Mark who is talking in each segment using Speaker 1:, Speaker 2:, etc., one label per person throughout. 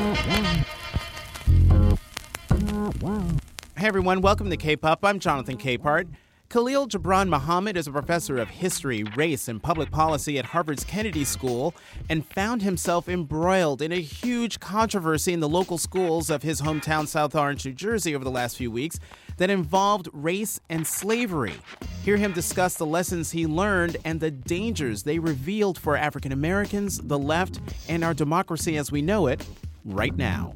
Speaker 1: Hey everyone, welcome to K-Pop. I'm Jonathan Capehart. Khalil Gibran Muhammad is a professor of history, race, and public policy at Harvard's Kennedy School and found himself embroiled in a huge controversy in the local schools of his hometown, South Orange, New Jersey, over the last few weeks that involved race and slavery. Hear him discuss the lessons he learned and the dangers they revealed for African Americans, the left, and our democracy as we know it right now.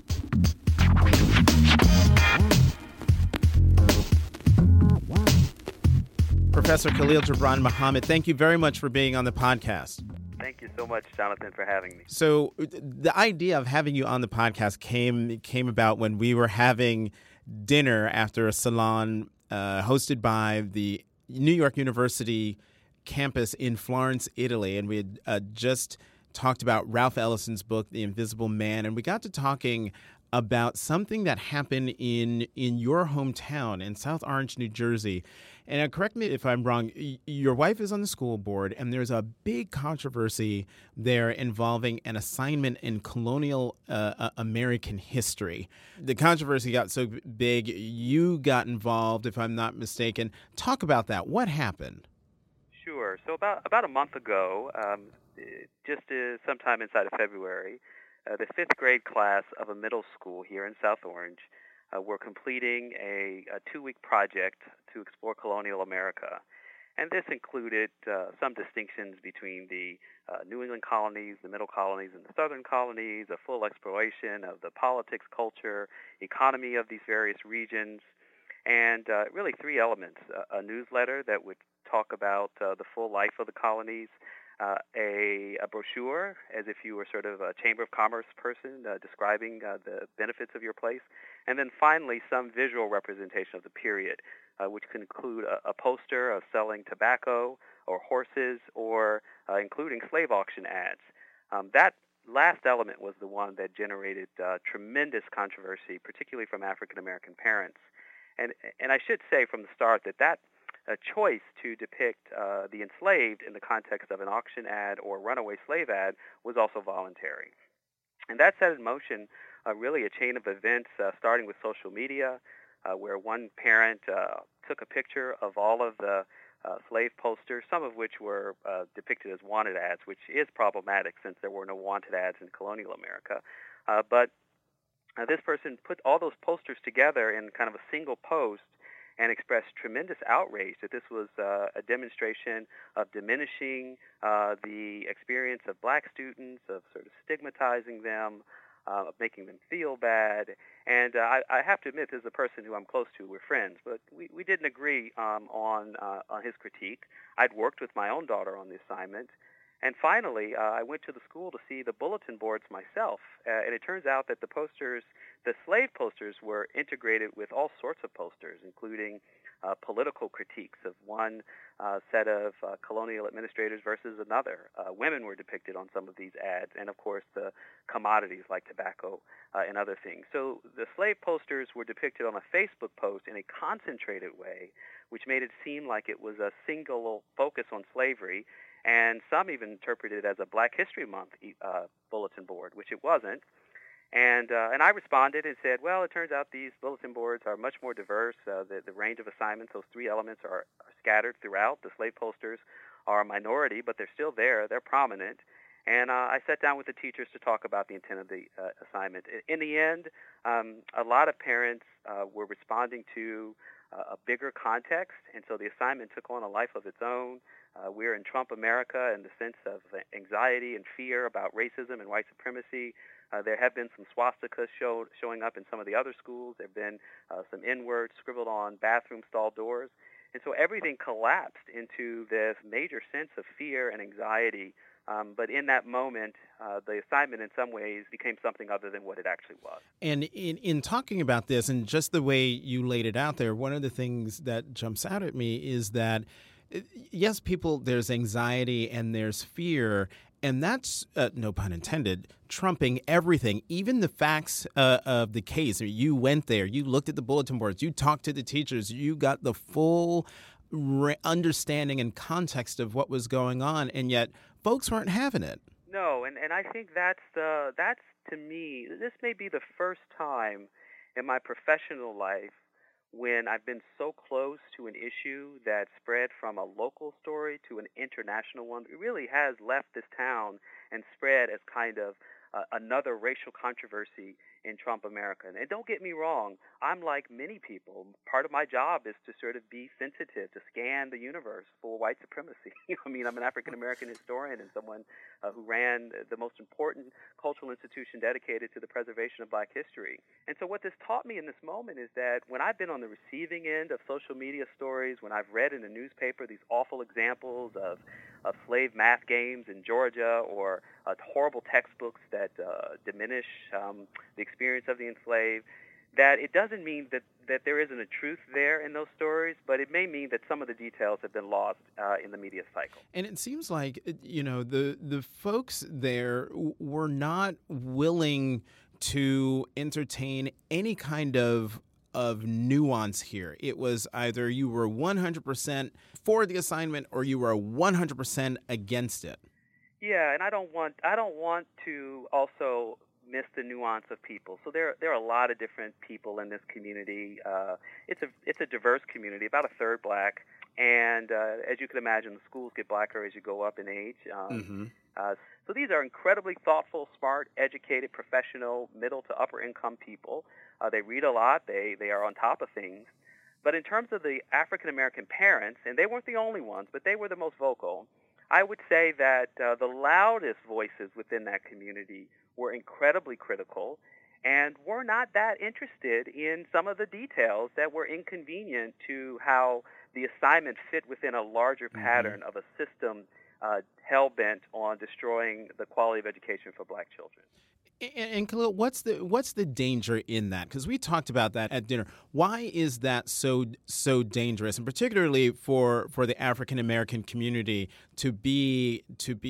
Speaker 1: Professor Khalil Gibran Muhammad, thank you very much for being on the podcast.
Speaker 2: Thank you so much, Jonathan, for having me.
Speaker 1: So the idea of having you on the podcast came about when we were having dinner after a salon hosted by the New York University campus in Florence, Italy. And we had just talked about Ralph Ellison's book, The Invisible Man. And we got to talking about something that happened in your hometown in South Orange, New Jersey. And correct me if I'm wrong, your wife is on the school board, and there's a big controversy there involving an assignment in colonial American history. The controversy got so big, you got involved, if I'm not mistaken. Talk about that. What happened?
Speaker 2: Sure. So about a month ago, sometime inside of February, the fifth grade class of a middle school here in South Orange were completing a 2-week project to explore colonial America. And this included some distinctions between the New England colonies, the middle colonies, and the southern colonies, a full exploration of the politics, culture, economy of these various regions, and really 3 elements: a newsletter that would talk about the full life of the colonies, a brochure, as if you were sort of a Chamber of Commerce person describing the benefits of your place, and then finally some visual representation of the period, which could include a poster of selling tobacco or horses, or including slave auction ads. That last element was the one that generated tremendous controversy, particularly from African American parents. And I should say from the start that a choice to depict the enslaved in the context of an auction ad or runaway slave ad was also voluntary. And that set in motion really a chain of events starting with social media, where one parent took a picture of all of the slave posters, some of which were depicted as wanted ads, which is problematic since there were no wanted ads in colonial America. But this person put all those posters together in kind of a single post and expressed tremendous outrage that this was a demonstration of diminishing the experience of black students, of sort of stigmatizing them, of making them feel bad. And I have to admit, this is a person who I'm close to. We're friends, but we didn't agree on his critique. I'd worked with my own daughter on the assignment. And finally, I went to the school to see the bulletin boards myself, and it turns out that the slave posters were integrated with all sorts of posters, including political critiques of one set of colonial administrators versus another. Women were depicted on some of these ads, and of course the commodities like tobacco and other things. So the slave posters were depicted on a Facebook post in a concentrated way, which made it seem like it was a single focus on slavery. And some even interpreted it as a Black History Month bulletin board, which it wasn't. And I responded and said, well, it turns out these bulletin boards are much more diverse. The range of assignments, those 3 elements are scattered throughout. The slave posters are a minority, but they're still there. They're prominent. And I sat down with the teachers to talk about the intent of the assignment. In the end, a lot of parents were responding to a bigger context, and so the assignment took on a life of its own. We're in Trump America in the sense of anxiety and fear about racism and white supremacy. There have been some swastikas showing up in some of the other schools. There have been some N-words scribbled on bathroom stall doors. And so everything collapsed into this major sense of fear and anxiety. But in that moment, the assignment in some ways became something other than what it actually was.
Speaker 1: And in talking about this and just the way you laid it out there, one of the things that jumps out at me is that, yes, there's anxiety and there's fear, and that's, no pun intended, trumping everything, even the facts of the case. You went there, you looked at the bulletin boards, you talked to the teachers, you got the full understanding and context of what was going on, and yet folks weren't having it.
Speaker 2: No, and I think that's to me, this may be the first time in my professional life when I've been so close to an issue that spread from a local story to an international one. It really has left this town and spread as kind of another racial controversy in Trump America. And don't get me wrong, I'm like many people. Part of my job is to sort of be sensitive, to scan the universe for white supremacy. I mean, I'm an African-American historian and someone who ran the most important cultural institution dedicated to the preservation of black history. And so what this taught me in this moment is that when I've been on the receiving end of social media stories, when I've read in the newspaper these awful examples of slave math games in Georgia or horrible textbooks that diminish the experience of the enslaved, that it doesn't mean that there isn't a truth there in those stories, but it may mean that some of the details have been lost in the media cycle.
Speaker 1: And it seems like, the folks there were not willing to entertain any kind of nuance here. It was either you were 100% for the assignment or you were 100% against it.
Speaker 2: Yeah, and I don't want to also miss the nuance of people. So there are a lot of different people in this community. It's a diverse community, about a third black, and as you can imagine, the schools get blacker as you go up in age. So these are incredibly thoughtful, smart, educated, professional, middle to upper income people. They read a lot. They are on top of things. But in terms of the African-American parents, and they weren't the only ones, but they were the most vocal, I would say that the loudest voices within that community were incredibly critical and were not that interested in some of the details that were inconvenient to how the assignment fit within a larger pattern of a system hell-bent on destroying the quality of education for black children.
Speaker 1: And Khalil, what's the danger in that? Because we talked about that at dinner. Why is that so dangerous, and particularly for the African American community to be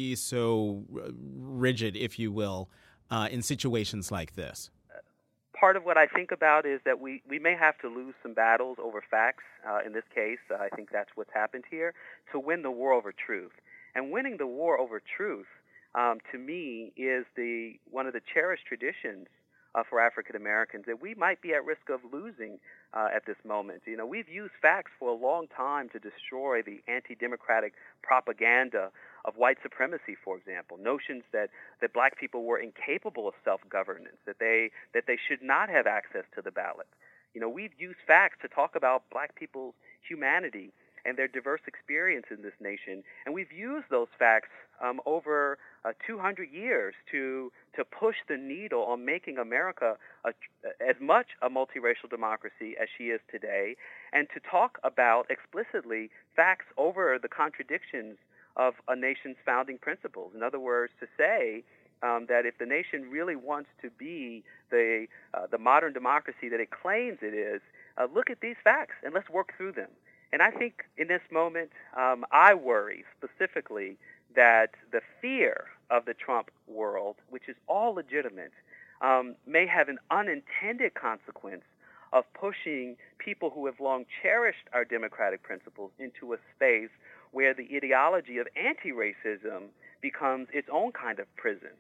Speaker 1: so rigid, if you will, in situations like this?
Speaker 2: Part of what I think about is that we may have to lose some battles over facts. In this case, I think that's what's happened here, to win the war over truth. And winning the war over truth, to me, is one of the cherished traditions for African Americans that we might be at risk of losing at this moment. We've used facts for a long time to destroy the anti-democratic propaganda of white supremacy, for example. Notions that black people were incapable of self-governance, that they should not have access to the ballot. We've used facts to talk about black people's humanity and their diverse experience in this nation. And we've used those facts over 200 years to push the needle on making America as much a multiracial democracy as she is today, and to talk about explicitly facts over the contradictions of a nation's founding principles. In other words, to say that if the nation really wants to be the modern democracy that it claims it is, look at these facts and let's work through them. And I think in this moment, I worry specifically that the fear of the Trump world, which is all legitimate, may have an unintended consequence of pushing people who have long cherished our democratic principles into a space where the ideology of anti-racism becomes its own kind of prison.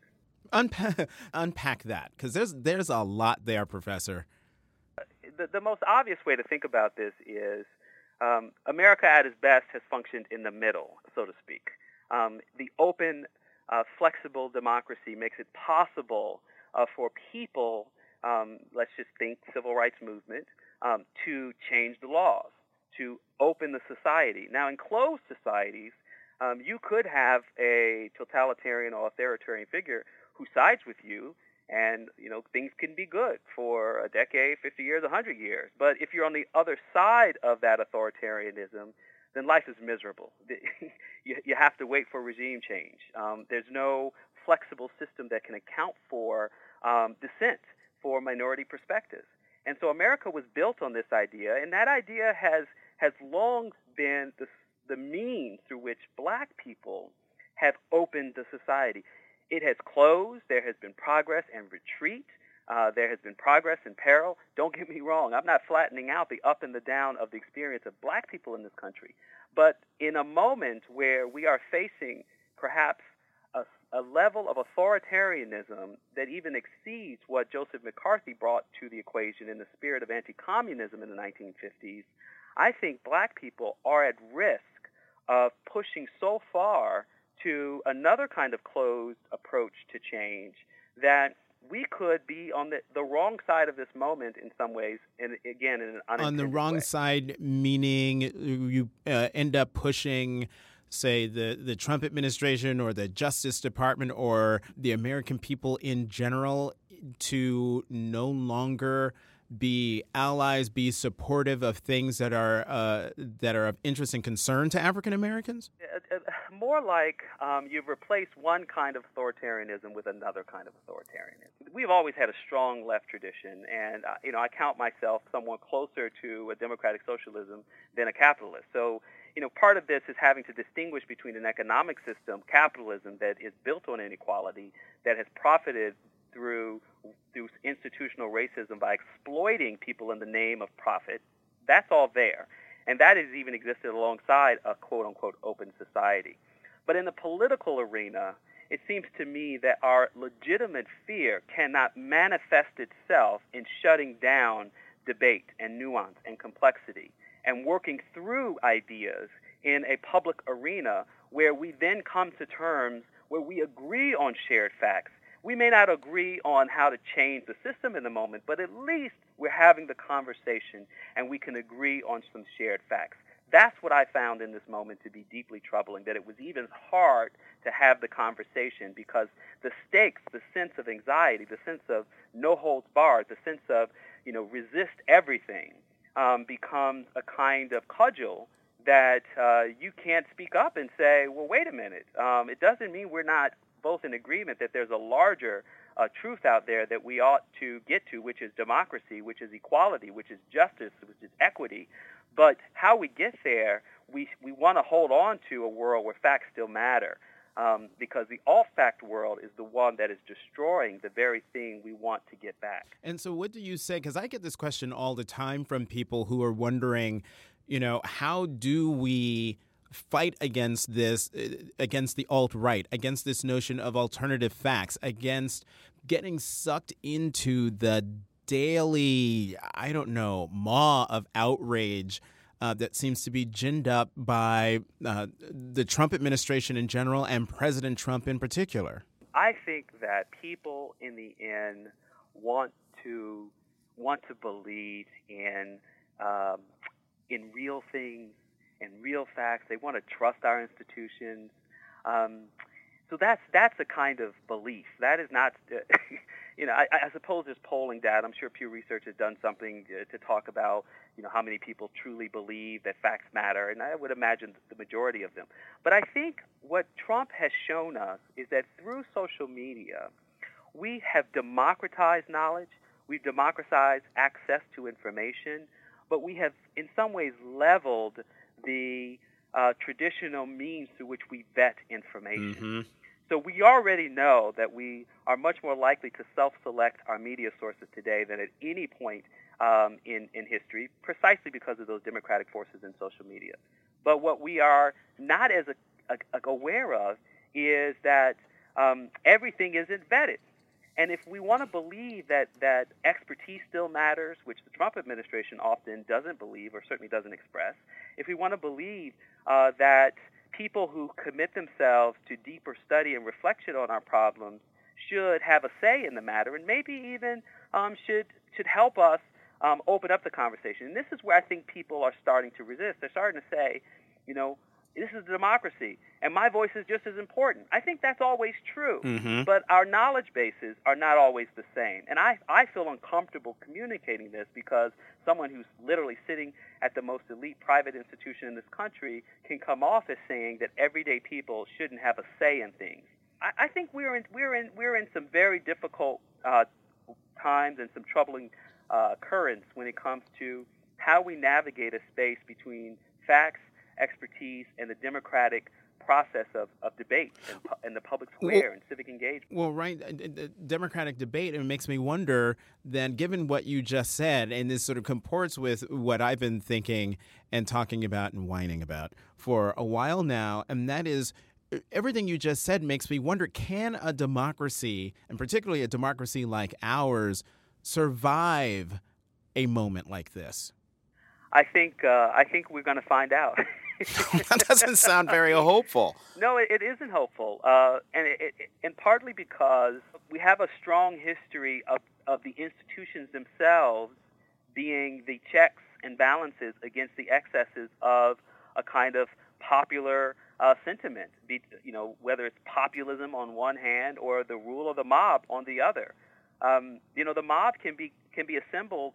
Speaker 1: Unpack that, because there's a lot there, Professor.
Speaker 2: The most obvious way to think about this is America at its best has functioned in the middle, so to speak. The open, flexible democracy makes it possible for people, let's just think civil rights movement, to change the laws, to open the society. Now, in closed societies, you could have a totalitarian or authoritarian figure who sides with you, and, things can be good for a decade, 50 years, 100 years. But if you're on the other side of that authoritarianism, then life is miserable. You have to wait for regime change. There's no flexible system that can account for dissent, for minority perspectives. And so America was built on this idea, and that idea has long been the means through which black people have opened the society. It has closed. There has been progress and retreat. There has been progress and peril. Don't get me wrong. I'm not flattening out the up and the down of the experience of black people in this country. But in a moment where we are facing perhaps a level of authoritarianism that even exceeds what Joseph McCarthy brought to the equation in the spirit of anti-communism in the 1950s, I think black people are at risk of pushing so far to another kind of closed approach to change that we could be on the wrong side of this moment in some ways, and again, in an unintended
Speaker 1: On the wrong
Speaker 2: way.
Speaker 1: side, meaning you end up pushing, say, the Trump administration or the Justice Department or the American people in general to no longer be allies, be supportive of things that are of interest and concern to African Americans?
Speaker 2: More like you've replaced one kind of authoritarianism with another kind of authoritarianism. We've always had a strong left tradition, and I count myself somewhat closer to a democratic socialism than a capitalist. So, part of this is having to distinguish between an economic system, capitalism, that is built on inequality, that has profited through institutional racism by exploiting people in the name of profit. That's all there. And that has even existed alongside a quote-unquote open society. But in the political arena, it seems to me that our legitimate fear cannot manifest itself in shutting down debate and nuance and complexity and working through ideas in a public arena where we then come to terms where we agree on shared facts. We may not agree on how to change the system in the moment, but at least we're having the conversation and we can agree on some shared facts. That's what I found in this moment to be deeply troubling, that it was even hard to have the conversation because the stakes, the sense of anxiety, the sense of no holds barred, the sense of, resist everything becomes a kind of cudgel that you can't speak up and say, well, wait a minute. It doesn't mean we're not both in agreement that there's a larger truth out there that we ought to get to, which is democracy, which is equality, which is justice, which is equity. But how we get there, we want to hold on to a world where facts still matter, because the alt-fact world is the one that is destroying the very thing we want to get back.
Speaker 1: And so what do you say? Because I get this question all the time from people who are wondering, how do we fight against this, against the alt-right, against this notion of alternative facts, against getting sucked into the daily, maw of outrage that seems to be ginned up by the Trump administration in general and President Trump in particular?
Speaker 2: I think that people in the end want to believe in real things and real facts. They want to trust our institutions. So that's a kind of belief. That is not, I suppose there's polling data. I'm sure Pew Research has done something to talk about, how many people truly believe that facts matter, and I would imagine the majority of them. But I think what Trump has shown us is that through social media, we have democratized knowledge, we've democratized access to information, but we have in some ways leveled the traditional means through which we vet information. Mm-hmm. So we already know that we are much more likely to self-select our media sources today than at any point in history, precisely because of those democratic forces in social media. But what we are not as aware of is that everything isn't vetted. And if we want to believe that expertise still matters, which the Trump administration often doesn't believe or certainly doesn't express, if we want to believe that people who commit themselves to deeper study and reflection on our problems should have a say in the matter and maybe even should help us open up the conversation. And this is where I think people are starting to resist. They're starting to say, this is democracy, and my voice is just as important. I think that's always true, mm-hmm. But our knowledge bases are not always the same. And I feel uncomfortable communicating this because someone who's literally sitting at the most elite private institution in this country can come off as saying that everyday people shouldn't have a say in things. I think we're in some very difficult times and some troubling currents when it comes to how we navigate a space between facts, expertise, and the democratic process of debate and the public square and civic engagement.
Speaker 1: Well, right, democratic debate, it makes me wonder then, given what you just said, and this sort of comports with what I've been thinking and talking about and whining about for a while now, and that is, everything you just said makes me wonder, can a democracy, and particularly a democracy like ours, survive a moment like this?
Speaker 2: I think we're going to find out.
Speaker 1: That doesn't sound very hopeful.
Speaker 2: No, it isn't hopeful, and partly because we have a strong history of the institutions themselves being the checks and balances against the excesses of a kind of popular sentiment, whether it's populism on one hand or the rule of the mob on the other. The mob can be assembled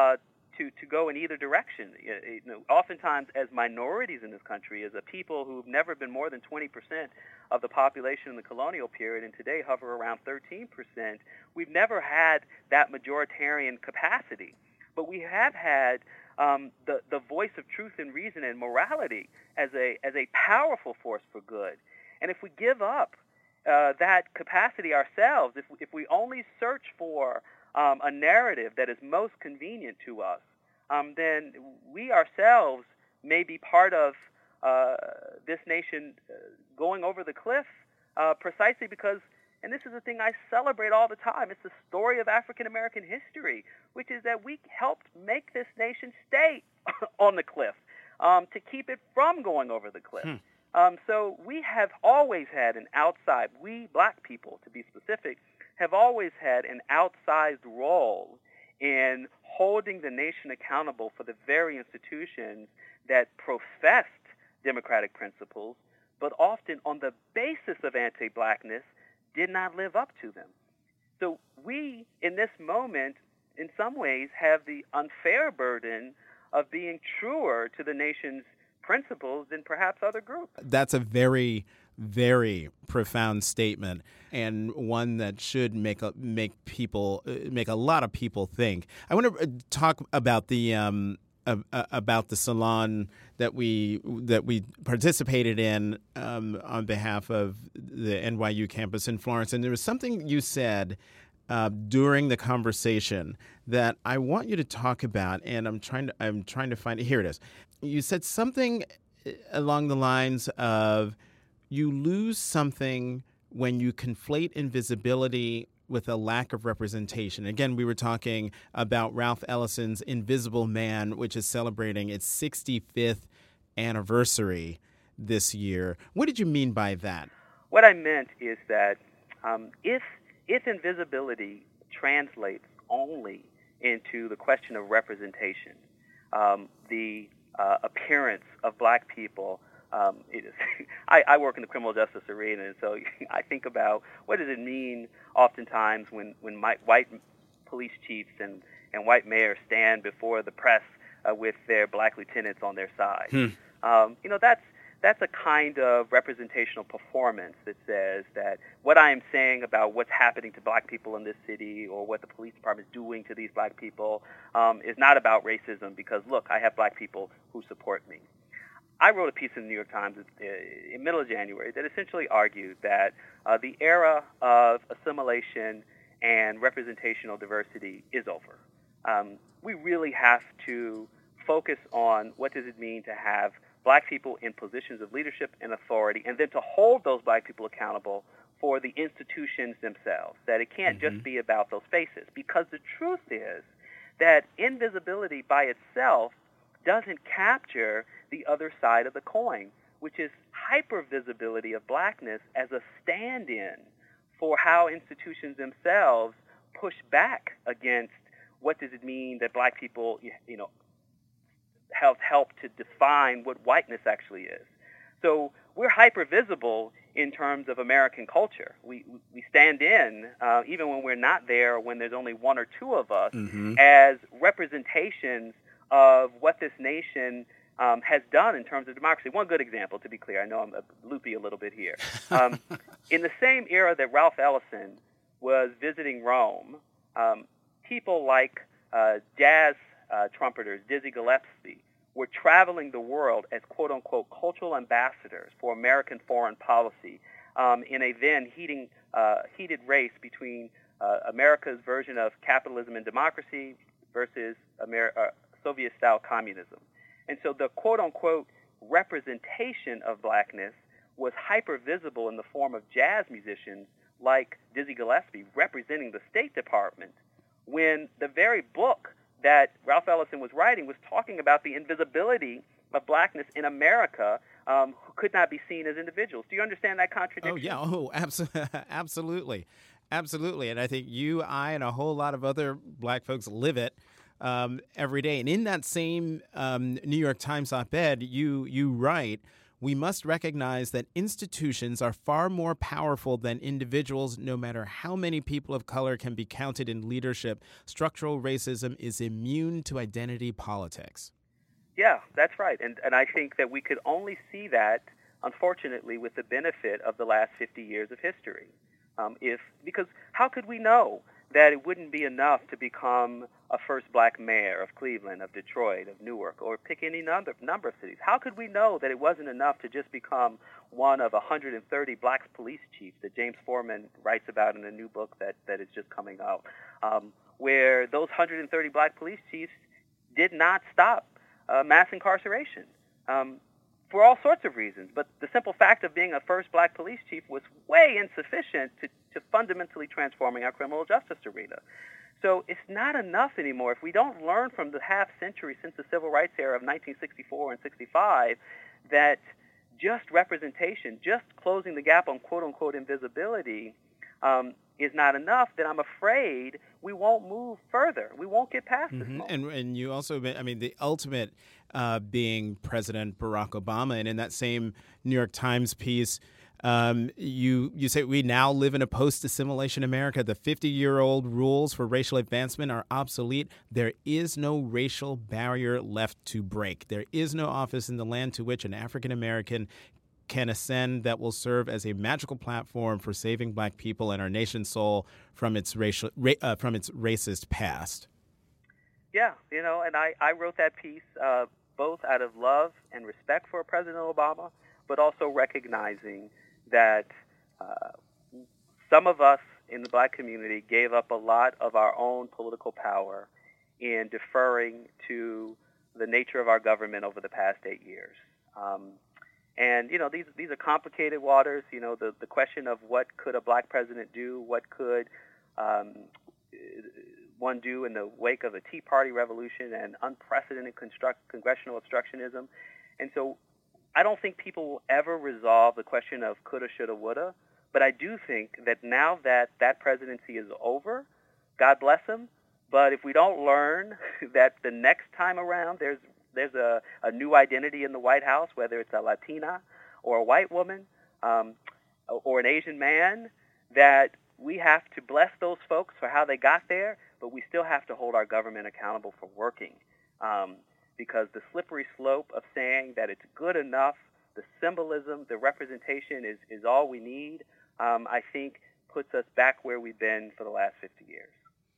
Speaker 2: to go in either direction. Oftentimes, as minorities in this country, as a people who've never been more than 20% of the population in the colonial period, and today hover around 13%, we've never had that majoritarian capacity. But we have had the voice of truth and reason and morality as a powerful force for good. And if we give up that capacity ourselves, if we only search for a narrative that is most convenient to us, then we ourselves may be part of this nation going over the cliff precisely because, and this is the thing I celebrate all the time, it's the story of African American history, which is that we helped make this nation stay on the cliff to keep it from going over the cliff. So we have always had we black people, to be specific, have always had an outsized role in holding the nation accountable for the very institutions that professed democratic principles, but often on the basis of anti-blackness did not live up to them. So we, in this moment, in some ways, have the unfair burden of being truer to the nation's principles than perhaps other groups.
Speaker 1: That's a very, very profound statement, and one that should make a lot of people think. I want to talk about the salon that we participated in on behalf of the NYU campus in Florence, and there was something you said during the conversation that I want you to talk about, and I'm trying to find it. Here it is. You said something along the lines of, you lose something when you conflate invisibility with a lack of representation. Again, we were talking about Ralph Ellison's Invisible Man, which is celebrating its 65th anniversary this year. What did you mean by that?
Speaker 2: What I meant is that if invisibility translates only into the question of representation, the appearance of black people, I work in the criminal justice arena, and so I think about what does it mean oftentimes when white police chiefs and white mayors stand before the press with their black lieutenants on their side. That's a kind of representational performance that says that what I am saying about what's happening to black people in this city or what the police department is doing to these black people is not about racism because, look, I have black people who support me. I wrote a piece in the New York Times in middle of January that essentially argued that the era of assimilation and representational diversity is over. We really have to focus on what does it mean to have black people in positions of leadership and authority, and then to hold those black people accountable for the institutions themselves, that it can't just be about those faces. Because the truth is that invisibility by itself doesn't capture the other side of the coin, which is hypervisibility of blackness as a stand-in for how institutions themselves push back against what does it mean that black people, have helped to define what whiteness actually is. So we're hypervisible in terms of American culture. We stand in, even when we're not there, when there's only one or two of us, as representations of what this nation has done in terms of democracy. One good example, to be clear, I know I'm loopy a little bit here. In the same era that Ralph Ellison was visiting Rome, people like jazz trumpeters, Dizzy Gillespie, were traveling the world as quote-unquote cultural ambassadors for American foreign policy in a then heated race between America's version of capitalism and democracy versus Soviet-style communism. And so the quote-unquote representation of blackness was hyper visible in the form of jazz musicians like Dizzy Gillespie representing the State Department, when the very book that Ralph Ellison was writing was talking about the invisibility of blackness in America, who could not be seen as individuals. Do you understand that contradiction?
Speaker 1: Oh, yeah. Oh, absolutely. Absolutely. And I think you, I, and a whole lot of other black folks live it every day. And in that same New York Times op-ed, you write, we must recognize that institutions are far more powerful than individuals, no matter how many people of color can be counted in leadership. Structural racism is immune to identity politics.
Speaker 2: Yeah, that's right. And I think that we could only see that, unfortunately, with the benefit of the last 50 years of history. Because how could we know that it wouldn't be enough to become a first black mayor of Cleveland, of Detroit, of Newark, or pick any number of cities? How could we know that it wasn't enough to just become one of 130 black police chiefs that James Foreman writes about in a new book that is just coming out, where those 130 black police chiefs did not stop mass incarceration for all sorts of reasons. But the simple fact of being a first black police chief was way insufficient to fundamentally transforming our criminal justice arena. So it's not enough anymore. If we don't learn from the half century since the civil rights era of 1964 and 65 that just representation, just closing the gap on quote-unquote invisibility is not enough, then I'm afraid we won't move further. We won't get past this moment.
Speaker 1: And you also, I mean, the ultimate being President Barack Obama. And in that same New York Times piece, you say we now live in a post-assimilation America. The 50-year-old rules for racial advancement are obsolete. There is no racial barrier left to break. There is no office in the land to which an African American can ascend that will serve as a magical platform for saving black people and our nation's soul from its racist past.
Speaker 2: Yeah, and I wrote that piece both out of love and respect for President Obama, but also recognizing that some of us in the black community gave up a lot of our own political power in deferring to the nature of our government over the past 8 years. And, these are complicated waters. The question of what could a black president do, what could one do in the wake of the Tea Party revolution and unprecedented congressional obstructionism. And so I don't think people will ever resolve the question of coulda, shoulda, woulda. But I do think that now that that presidency is over, God bless him, but if we don't learn that the next time around there's a new identity in the White House, whether it's a Latina or a white woman or an Asian man, that we have to bless those folks for how they got there, but we still have to hold our government accountable for working. Because the slippery slope of saying that it's good enough, the symbolism, the representation is all we need, I think puts us back where we've been for the last 50 years.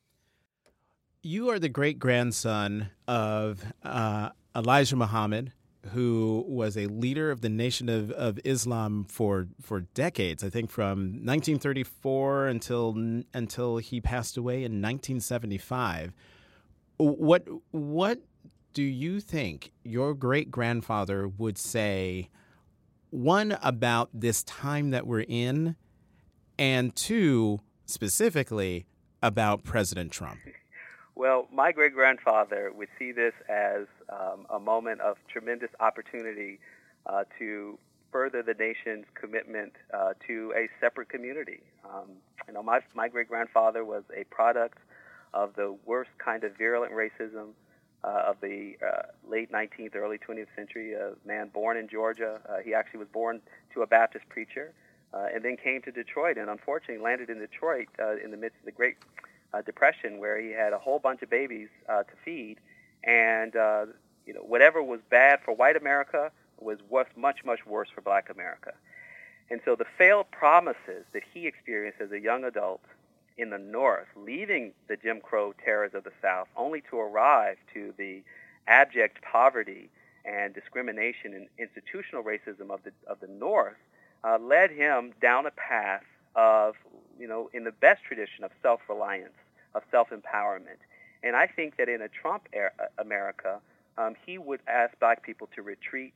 Speaker 1: You are the great-grandson of Elijah Muhammad, who was a leader of the Nation of Islam for decades, I think from 1934 until he passed away in 1975. What do you think your great-grandfather would say, one, about this time that we're in, and two, specifically, about President Trump?
Speaker 2: Well, my great-grandfather would see this as a moment of tremendous opportunity to further the nation's commitment to a separate community. My great-grandfather was a product of the worst kind of virulent racism of the late 19th, early 20th century, a man born in Georgia. He actually was born to a Baptist preacher and then came to Detroit and unfortunately landed in Detroit in the midst of the Great Depression, where he had a whole bunch of babies to feed. And, whatever was bad for white America was much, much worse for black America. And so the failed promises that he experienced as a young adult in the North, leaving the Jim Crow terrors of the South, only to arrive to the abject poverty and discrimination and institutional racism of the North, led him down a path of, in the best tradition of self-reliance, of self-empowerment. And I think that in a Trump era America, he would ask black people to retreat,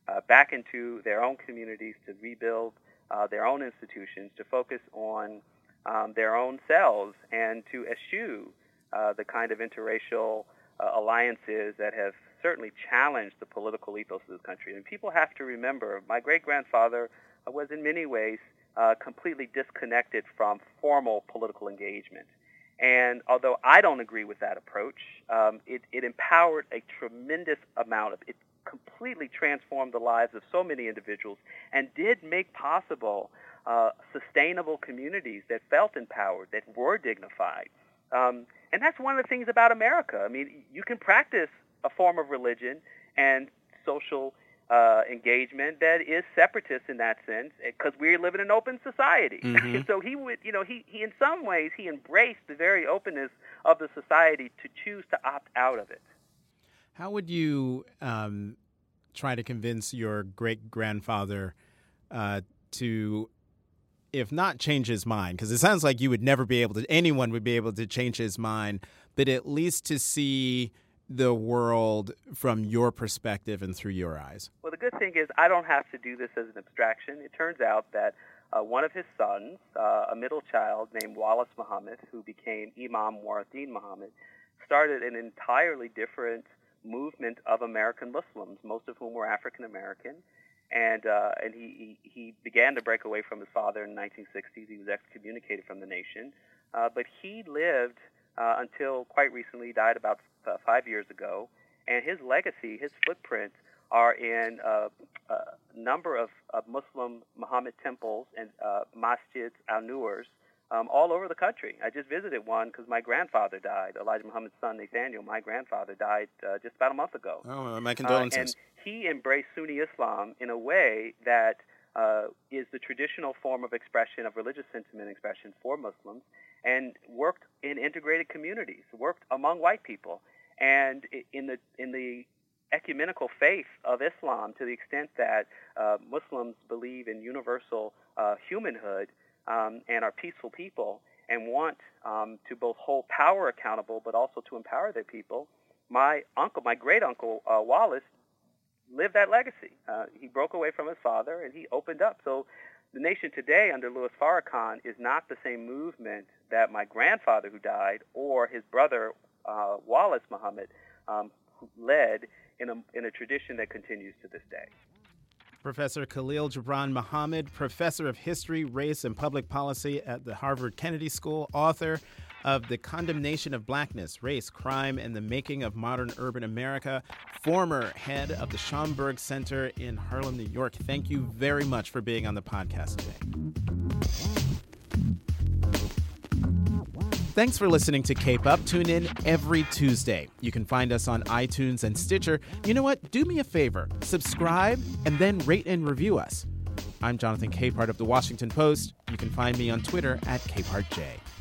Speaker 2: back into their own communities to rebuild their own institutions, to focus on their own selves, and to eschew the kind of interracial alliances that have certainly challenged the political ethos of this country. And people have to remember, my great-grandfather was in many ways completely disconnected from formal political engagement. And although I don't agree with that approach, it empowered a tremendous amount of it. Completely transformed the lives of so many individuals and did make possible sustainable communities that felt empowered, that were dignified. And that's one of the things about America. I mean, you can practice a form of religion and social engagement that is separatist in that sense, because we live in an open society. Mm-hmm. So he would, he in some ways, he embraced the very openness of the society to choose to opt out of it.
Speaker 1: How would you try to convince your great-grandfather to, if not change his mind, because it sounds like you would never be able to, anyone would be able to change his mind, but at least to see the world from your perspective and through your eyes?
Speaker 2: Well, the good thing is I don't have to do this as an abstraction. It turns out that one of his sons, a middle child named Wallace Muhammad, who became Imam Waruddin Muhammad, started an entirely different movement of American Muslims, most of whom were African American, and he began to break away from his father in the 1960s. He was excommunicated from the nation, but he lived until quite recently. He died about 5 years ago, and his legacy, his footprints, are in a number of Muslim Muhammad temples and masjids, al-Nuurs, all over the country. I just visited one because my grandfather died. Elijah Muhammad's son, Nathaniel, my grandfather, died just about a month ago.
Speaker 1: Oh, my condolences.
Speaker 2: And he embraced Sunni Islam in a way that is the traditional form of expression, of religious sentiment expression for Muslims, and worked in integrated communities, worked among white people. And in the ecumenical faith of Islam, to the extent that Muslims believe in universal humanhood, and are peaceful people and want to both hold power accountable but also to empower their people, my great-uncle Wallace lived that legacy. He broke away from his father and he opened up. So the nation today under Louis Farrakhan is not the same movement that my grandfather who died or his brother Wallace Muhammad led in a tradition that continues to this day.
Speaker 1: Professor Khalil Gibran Muhammad, professor of history, race, and public policy at the Harvard Kennedy School, author of The Condemnation of Blackness, Race, Crime, and the Making of Modern Urban America, former head of the Schomburg Center in Harlem, New York. Thank you very much for being on the podcast today. Thanks for listening to Cape Up. Tune in every Tuesday. You can find us on iTunes and Stitcher. You know what? Do me a favor. Subscribe and then rate and review us. I'm Jonathan Capehart of The Washington Post. You can find me on Twitter at CapehartJ.